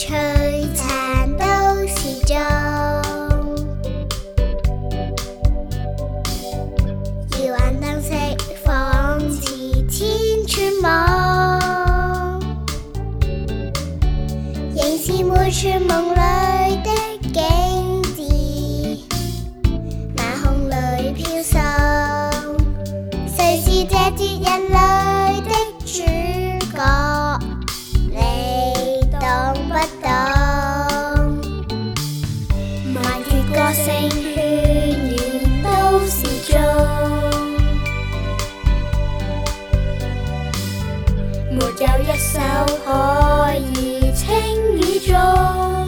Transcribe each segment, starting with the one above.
璀璨都是钟。夜晚燈色仿似天穿網，仍是每處夢裏的景致，晚空裏飄送。誰是這節日裏的主角？你懂不懂？萬月歌聲渲染都市中，沒有一首可以稱與頌。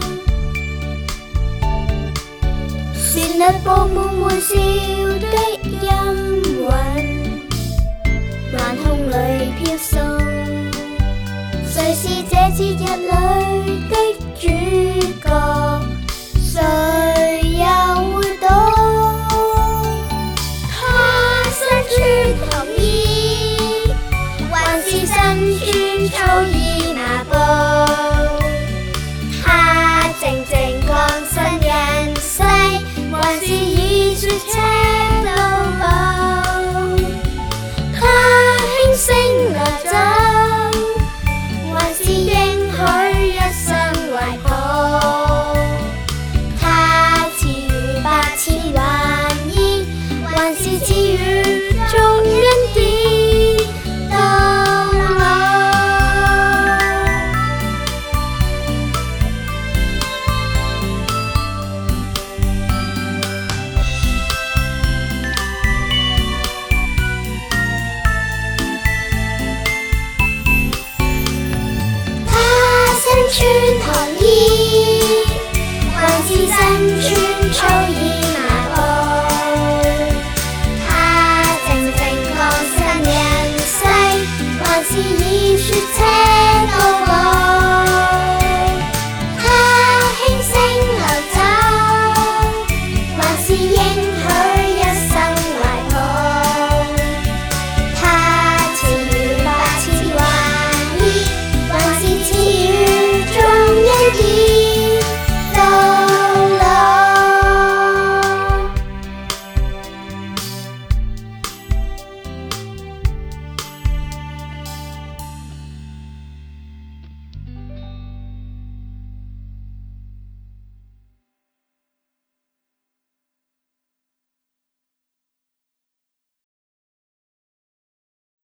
旋律佈滿歡笑的音韻，晚空裏飄送。誰是這節日裏的主角？誰又會懂？他身穿紅衣，還是身穿粗衣麻布？他靜靜降生人世，還是已說車到老？他輕聲拿走，還是應許一生懷抱？他賜予8000幻意，還是賜予眾恩典到老？穿紅衣，還是身穿粗衣麻布？他靜靜降生人世，還是已說車